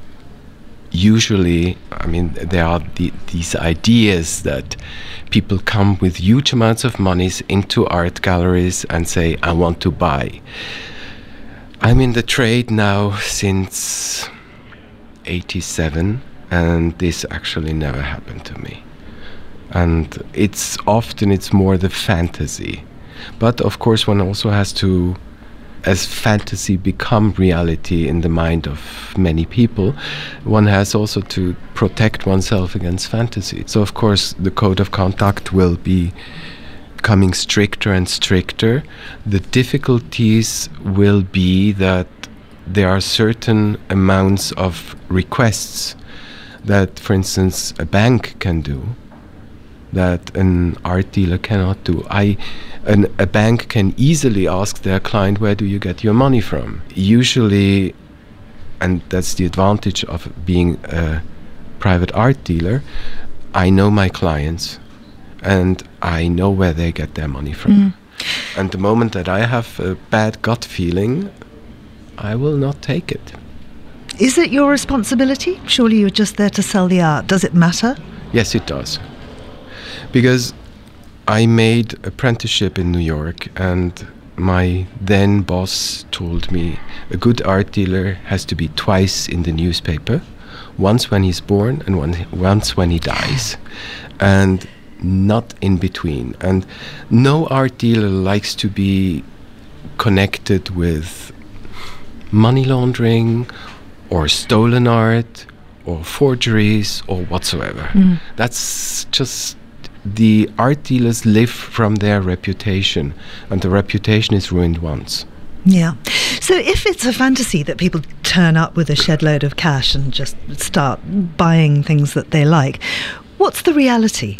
usually, I mean, there are the, these ideas that people come with huge amounts of monies into art galleries and say, I want to buy. I'm in the trade now since eighty-seven, and this actually never happened to me. And it's often, it's more the fantasy. But of course, one also has to, as fantasy become reality in the mind of many people, one has also to protect oneself against fantasy. So of course the code of conduct will be becoming stricter and stricter. The difficulties will be that there are certain amounts of requests that, for instance, a bank can do that an art dealer cannot do. I An, a bank can easily ask their client, where do you get your money from? Usually, and that's the advantage of being a private art dealer, I know my clients and I know where they get their money from. Mm. And the moment that I have a bad gut feeling, I will not take it. Is it your responsibility? Surely you're just there to sell the art. Does it matter? Yes, it does. Because I made apprenticeship in New York, and my then boss told me a good art dealer has to be twice in the newspaper, once when he's born and one, once when he dies, and not in between. And no art dealer likes to be connected with money laundering or stolen art or forgeries or whatsoever. Mm. That's just, the art dealers live from their reputation, and the reputation is ruined once. Yeah. So if it's a fantasy that people turn up with a shed load of cash and just start buying things that they like, what's the reality?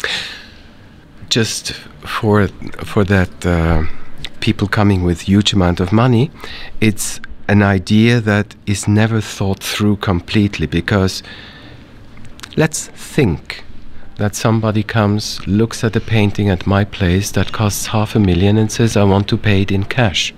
Just for for that uh, people coming with huge amount of money, it's an idea that is never thought through completely, because let's think that somebody comes, looks at a painting at my place that costs half a million and says, I want to pay it in cash.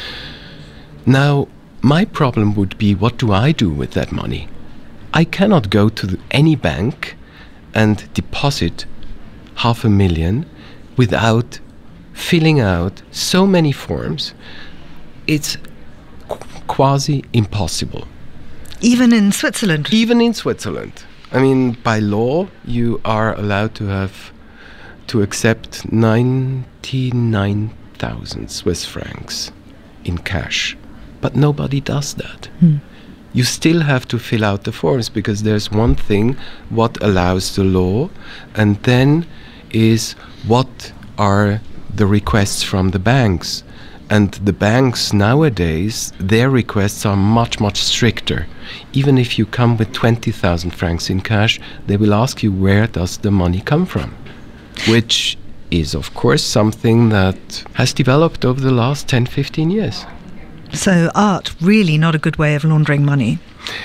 Now, my problem would be, what do I do with that money? I cannot go to the, any bank and deposit half a million without filling out so many forms. It's qu- quasi impossible. Even in Switzerland? Even in Switzerland. I mean, by law, you are allowed to have to accept ninety-nine thousand Swiss francs in cash, but nobody does that. Hmm. you still have to fill out the forms, because there's one thing what allows the law, and then is what are the requests from the banks. And the banks nowadays, their requests are much, much stricter. Even if you come with twenty thousand francs in cash, they will ask you, where does the money come from? Which is, of course, something that has developed over the last ten, fifteen years. So art, really not a good way of laundering money?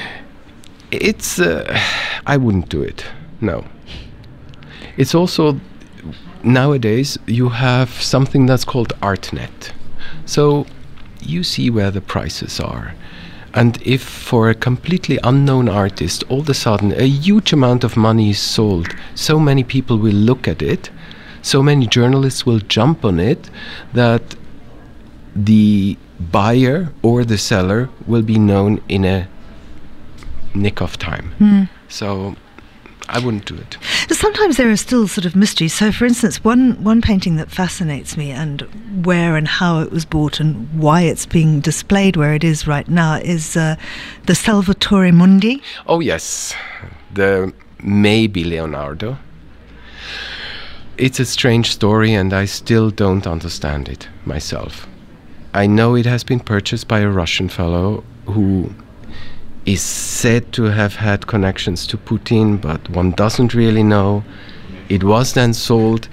It's, uh, I wouldn't do it, no. It's also, nowadays, you have something that's called ArtNet. So you see where the prices are. And if for a completely unknown artist, all of a sudden a huge amount of money is sold, so many people will look at it, so many journalists will jump on it, that the buyer or the seller will be known in a nick of time. Mm. So I wouldn't do it. Sometimes there are still sort of mysteries. So, for instance, one, one painting that fascinates me, and where and how it was bought and why it's being displayed where it is right now, is uh, the Salvatore Mundi. Oh, yes. The maybe Leonardo. It's a strange story, and I still don't understand it myself. I know it has been purchased by a Russian fellow who is said to have had connections to Putin, but one doesn't really know. It was then sold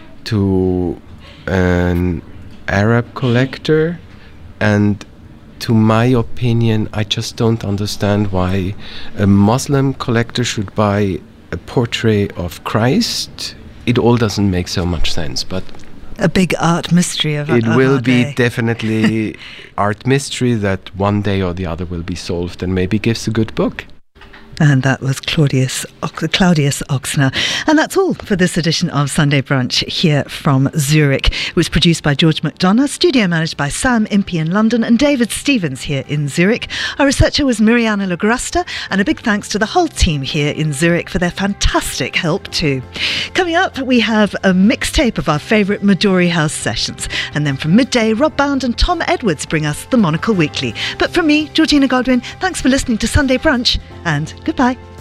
to an Arab collector, and to my opinion, I just don't understand why a Muslim collector should buy a portrait of Christ. It all doesn't make so much sense, but a big art mystery of it of will our be day. Definitely art mystery that one day or the other will be solved, and maybe gives a good book. And that was Claudius, Claudius Ochsner. And that's all for this edition of Sunday Brunch here from Zurich. It was produced by George McDonough, studio managed by Sam Impey in London and David Stevens here in Zurich. Our researcher was Miriana Lagrasta, and a big thanks to the whole team here in Zurich for their fantastic help too. Coming up, we have a mixtape of our favourite Midori House sessions. And then from midday, Rob Bound and Tom Edwards bring us the Monocle Weekly. But from me, Georgina Godwin, thanks for listening to Sunday Brunch, and goodbye.